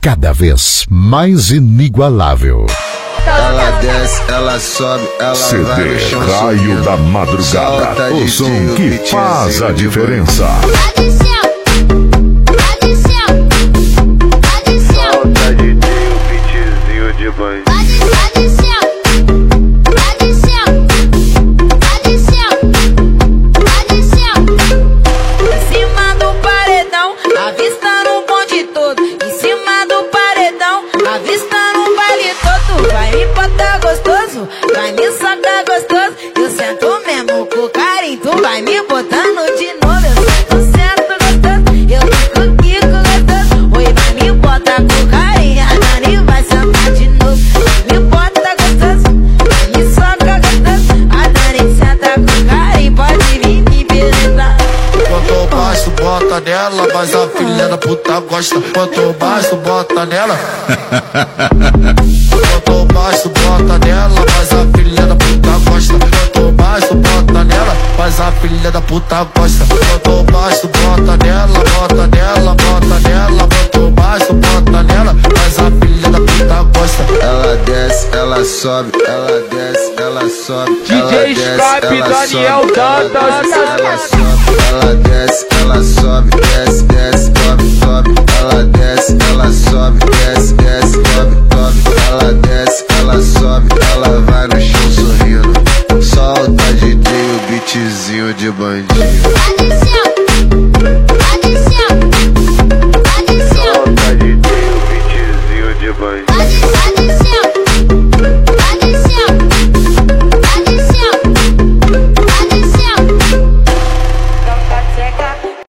cada vez mais inigualável. Ela desce, ela sobe, ela CD vai no chão Raio subindo. da Madrugada, Solta o de som tiro, que beatzinho faz a de diferença. Solta de tiro, beatzinho de banho. Em cima do paredão, avistando o bonde todo. Em cima do paredão, avistando o baile todo. Vai me botar gostoso, vai me socar gostoso. Eu sento mesmo com carinho, tu vai me botando de novo. Eu sento gostoso, eu fico aqui com gostoso. Oi, vai me botar com carinho, a Dani vai sentar de novo. Me bota gostoso, vai me socar gostoso. A Dani senta com carinho, pode vir me beleza. Quanto baixo bota nela, mas a filha da puta gosta. Quanto baixo bota nela. Quanto baixo bota nela, mas a filha da puta gosta. Quanto baixo bota nela, mas a filha da puta gosta. Quanto baixo bota nela, bota nela, bota nela. Quanto baixo bota nela, mas a filha da puta gosta. Ela desce, ela sobe, ela desce, ela sobe. DJ Skype, Daniel Dantas. Ela sobe, ela desce,